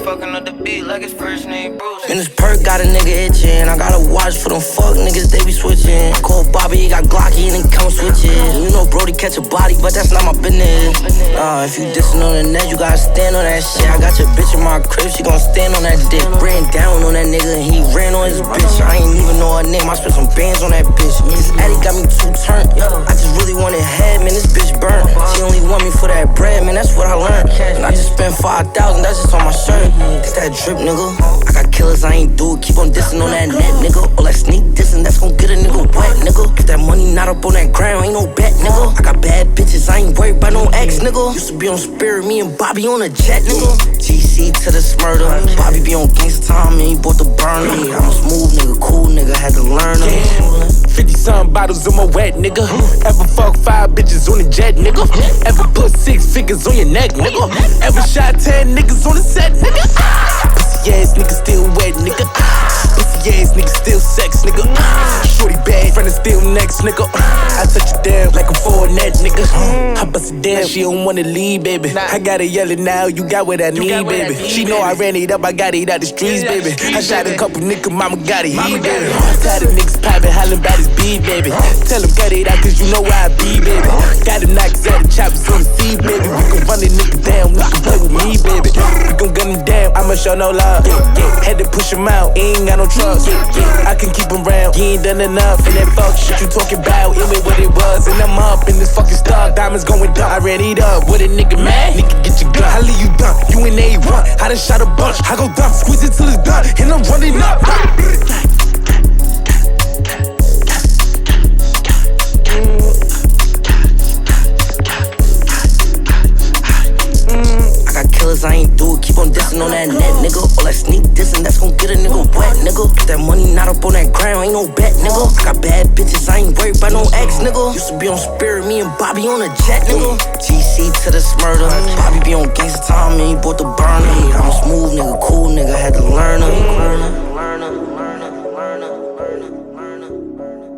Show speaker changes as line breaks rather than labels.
fucking up the beat like his first name Bruce.
And this perk got a nigga itching. I gotta watch for them fuck niggas, they be switching. I call Bobby, he got Glocky and he come switches. You know Brody catch a body, but that's not my business. If you dissing on the net, you gotta stand on that shit. I got your bitch in my crib, she gon' stand on that dick. Ran down on that nigga and he ran on his bitch. I ain't even know her name, I spent some bands on that bitch. This Addy got me too turned. I just really wanted head, man, this bitch burnt. She only want me for that bread, man, that's what I learned. And I just spent 5,000, that's just on my shirt. It's that drip, nigga. I got killers, I ain't do it. Keep on dissing on that net, nigga. All that sneak dissing, that's gon' get a nigga wet, nigga. If that money not up on that ground, ain't no bet, nigga. I got bad bitches, I ain't worried about no ex, nigga. Used to be on Spirit, me and Bobby on a jet, nigga. GC to the smurder. Bobby be on gangsta time and he bought the burner. I'm a smooth nigga, cool nigga, had to learn him.
50-something bottles on my wet, nigga. Ever fuck 5 bitches on the jet, nigga. Ever put 6 figures on your neck, nigga. Ever shot 10 niggas on the set, nigga. Pussy ass nigga still wet, nigga. Pussy ass nigga still sex, nigga. Shorty bad, friend is still next, nigga. I touch it down like a 4-net, nigga. I bust it down, she don't wanna leave, baby. I got it yelling now, you got what I need, baby. She know I ran it up, I got it out the streets, baby. I shot a couple niggas, mama got it, he, baby. Tired of niggas poppin', hollin' about his beat, baby. Tell him cut it out, cause you know where I be, baby. Got them knockers out the choppers on the sea, baby. We gon' run the nigga down, we can play with me, baby. We gon' gun him down, I'ma show no love. Had to push him out, he ain't got no trust. I can keep him round, he ain't done enough. And that fuck shit you talking about, it ain't what it was. And I'm up in this fucking stock, diamonds going down. I ran it up with a nigga mad, nigga get your gun. I leave you done, you in A1, I done shot a bunch. I go down, squeeze it till it's done, and I'm running up.
I ain't do it, keep on dissing on that net, nigga. All that sneak dissing, that's gon' get a nigga wet, nigga. If that money not up on that ground, ain't no bet, nigga. I got bad bitches, I ain't worried about no ex, nigga. Used to be on Spirit, me and Bobby on a jet, nigga. GC to the smurder. Bobby be on gangsta time and he bought the burner. I'm a smooth nigga, cool nigga, had to learn him.